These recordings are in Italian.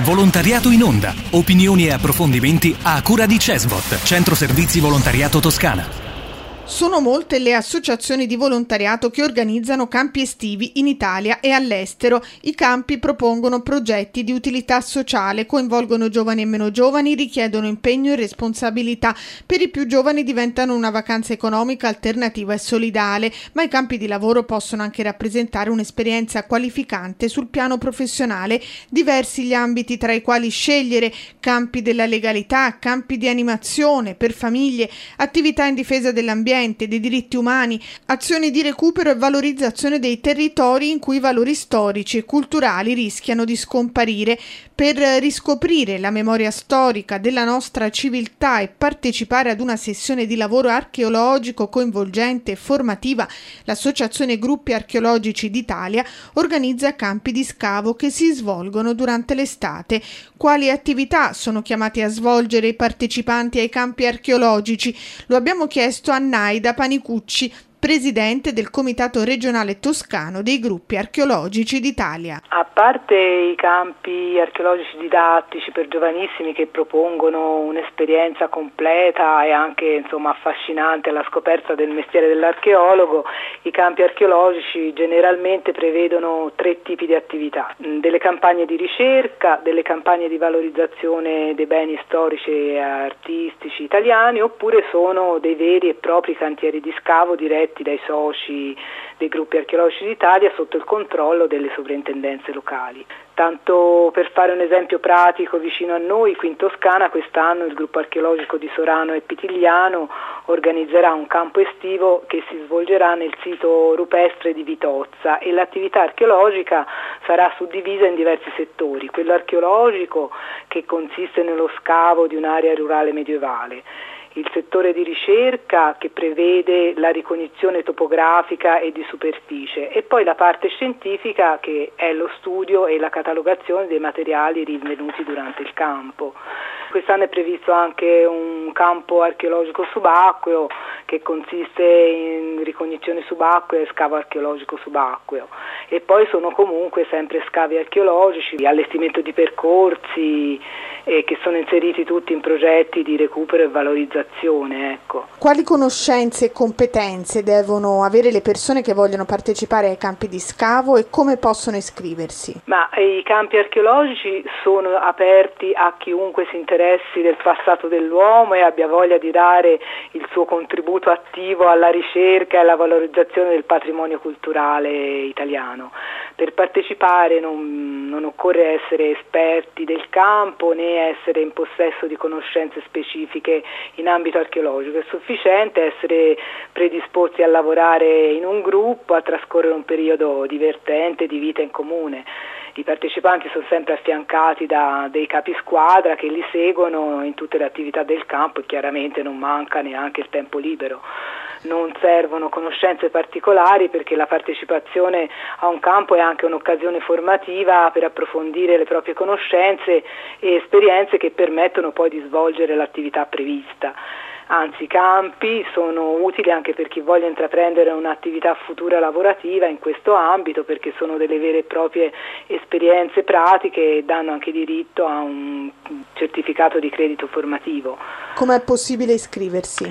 Volontariato in onda. Opinioni e approfondimenti a cura di CESVOT, Centro Servizi Volontariato Toscana. Sono molte le associazioni di volontariato che organizzano campi estivi in Italia e all'estero. I campi propongono progetti di utilità sociale, coinvolgono giovani e meno giovani, richiedono impegno e responsabilità. Per i più giovani diventano una vacanza economica alternativa e solidale, ma i campi di lavoro possono anche rappresentare un'esperienza qualificante sul piano professionale. Diversi gli ambiti tra i quali scegliere: campi della legalità, campi di animazione per famiglie, attività in difesa dell'ambiente, dei diritti umani, azioni di recupero e valorizzazione dei territori in cui i valori storici e culturali rischiano di scomparire. Per riscoprire la memoria storica della nostra civiltà e partecipare ad una sessione di lavoro archeologico coinvolgente e formativa, l'Associazione Gruppi Archeologici d'Italia organizza campi di scavo che si svolgono durante l'estate. Quali attività sono chiamati a svolgere i partecipanti ai campi archeologici? Lo abbiamo chiesto a Naida Panicucci, presidente del Comitato Regionale Toscano dei Gruppi Archeologici d'Italia. A parte i campi archeologici didattici per giovanissimi che propongono un'esperienza completa e anche affascinante alla scoperta del mestiere dell'archeologo, i campi archeologici generalmente prevedono 3 tipi di attività: delle campagne di ricerca, delle campagne di valorizzazione dei beni storici e artistici italiani, oppure sono dei veri e propri cantieri di scavo diretti dai soci dei Gruppi Archeologici d'Italia sotto il controllo delle sovrintendenze locali. Tanto per fare un esempio pratico vicino a noi, qui in Toscana, quest'anno il Gruppo Archeologico di Sorano e Pitigliano organizzerà un campo estivo che si svolgerà nel sito rupestre di Vitozza, e l'attività archeologica sarà suddivisa in diversi settori: quello archeologico, che consiste nello scavo di un'area rurale medievale; il settore di ricerca, che prevede la ricognizione topografica e di superficie, e poi la parte scientifica, che è lo studio e la catalogazione dei materiali rinvenuti durante il campo. Quest'anno è previsto anche un campo archeologico subacqueo, che consiste in ricognizione subacquea e scavo archeologico subacqueo, e poi sono comunque sempre scavi archeologici, allestimento di percorsi, che sono inseriti tutti in progetti di recupero e valorizzazione. Quali conoscenze e competenze devono avere le persone che vogliono partecipare ai campi di scavo e come possono iscriversi? I campi archeologici sono aperti a chiunque si interessi del passato dell'uomo e abbia voglia di dare il suo contributo attivo alla ricerca e alla valorizzazione del patrimonio culturale italiano. Per partecipare non occorre essere esperti del campo né essere in possesso di conoscenze specifiche in ambito archeologico. È sufficiente essere predisposti a lavorare in un gruppo, a trascorrere un periodo divertente di vita in comune. I partecipanti sono sempre affiancati da dei capi squadra che li seguono in tutte le attività del campo, e chiaramente non manca neanche il tempo libero. Non servono conoscenze particolari, perché la partecipazione a un campo è anche un'occasione formativa per approfondire le proprie conoscenze e esperienze che permettono poi di svolgere l'attività prevista. Anzi, i campi sono utili anche per chi voglia intraprendere un'attività futura lavorativa in questo ambito, perché sono delle vere e proprie esperienze pratiche e danno anche diritto a un certificato di credito formativo. Com'è possibile iscriversi?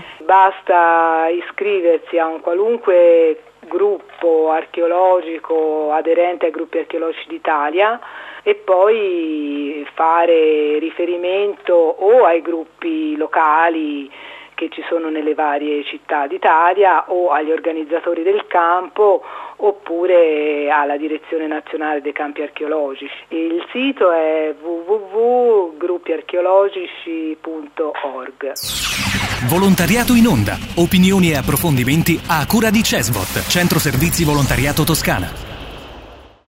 Basta iscriversi a un qualunque gruppo archeologico aderente ai Gruppi Archeologici d'Italia e poi fare riferimento o ai gruppi locali che ci sono nelle varie città d'Italia, o agli organizzatori del campo, oppure alla Direzione Nazionale dei Campi Archeologici. Il sito è www.gruppiarcheologici.org. Volontariato in onda. Opinioni e approfondimenti a cura di CESVOT, Centro Servizi Volontariato Toscana.